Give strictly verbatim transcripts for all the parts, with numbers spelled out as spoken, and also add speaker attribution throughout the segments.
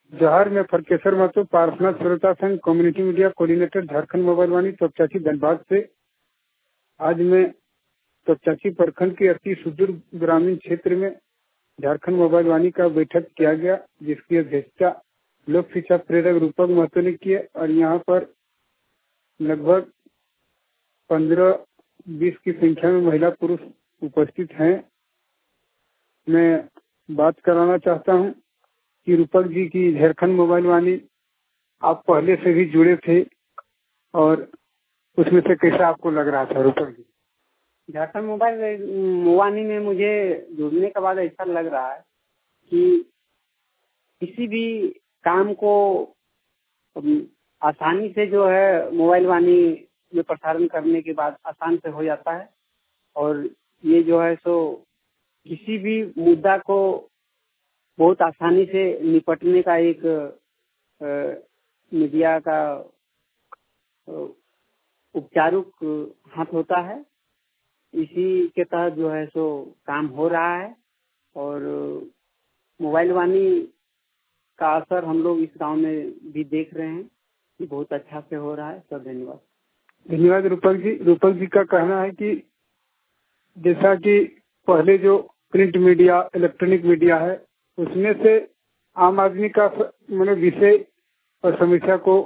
Speaker 1: जवाहर में फरकेसर महतो पार्सना श्रोता संघ community media coordinator Jharkhand mobile Vani Topchanchi Dhanbad से। आज मैं तोपचाची प्रखंड के अति सुदूर ग्रामीण क्षेत्र में झारखंड मोबाइल वाणी का बैठक किया गया, जिसकी अध्यक्षता लोक शिक्षा प्रेरक रूपक महतो ने की है और यहाँ पर लगभग पंद्रह बीस की संख्या में महिला पुरुष उपस्थित हैं। मैं बात कराना चाहता हूँ कि रूपक जी की झारखंड मोबाइल वाणी आप पहले से भी जुड़े थे और उसमें से कैसा आपको लग रहा था रूपक जी?
Speaker 2: झारखंड मोबाइल वाणी में मुझे जुड़ने के बाद ऐसा लग रहा है कि किसी भी काम को आसानी से जो है मोबाइल वाणी में प्रसारण करने के बाद आसान से हो जाता है और ये जो है सो किसी भी मुद्दा को बहुत आसानी से निपटने का एक मीडिया का उपचारिक हाथ होता है। इसी के तहत जो है सो काम हो रहा है और मोबाइल वाणी का असर हम लोग इस गांव में भी देख रहे हैं कि बहुत अच्छा से हो रहा है। सब धन्यवाद।
Speaker 1: धन्यवाद रूपक जी। रूपक जी का कहना है कि जैसा कि पहले जो प्रिंट मीडिया इलेक्ट्रॉनिक मीडिया है उसमें से आम आदमी का मतलब विषय और समस्या को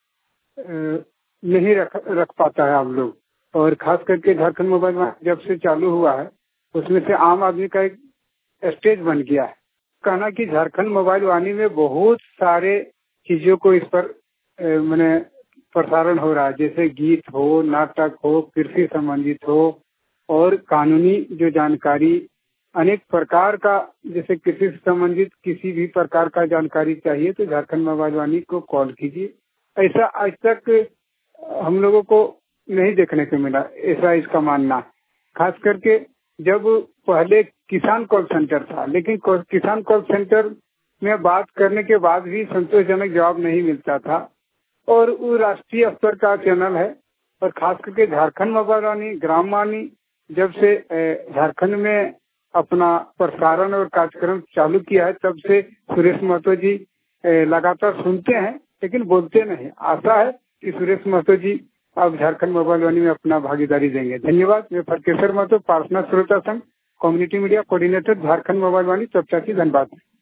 Speaker 1: नहीं रख रख पाता है हम लोग, और खास करके झारखंड मोबाइल जब से चालू हुआ है उसमें से आम आदमी का एक स्टेज बन गया है। कहना कि झारखंड मोबाइल वाणी में बहुत सारे चीजों को इस पर मैंने प्रसारण हो रहा है, जैसे गीत हो, नाटक हो, कृषि संबंधित हो और कानूनी जो जानकारी अनेक प्रकार का, जैसे कृषि से संबंधित किसी भी प्रकार का जानकारी चाहिए तो झारखंड मोबाइल वाणी को कॉल कीजिए। ऐसा आज तक हम लोगों को नहीं देखने को मिला, ऐसा इसका मानना। खास करके जब पहले किसान कॉल सेंटर था, लेकिन किसान कॉल सेंटर में बात करने के बाद भी संतोषजनक जवाब नहीं मिलता था और वो राष्ट्रीय स्तर का चैनल है। और खास करके झारखंड मोबाइल वाणी ग्राम वाणी जब से झारखंड में अपना प्रसारण और कार्यक्रम चालू किया है तब से सुरेश महतो जी लगातार सुनते हैं लेकिन बोलते नहीं। आशा है कि सुरेश महतो जी अब झारखंड मोबाइल वाणी में अपना भागीदारी देंगे। धन्यवाद। मैं फरकेसर महतो पार्सना श्रोता संघ community media coordinator Jharkhand mobile Vani Topchanchi Dhanbad.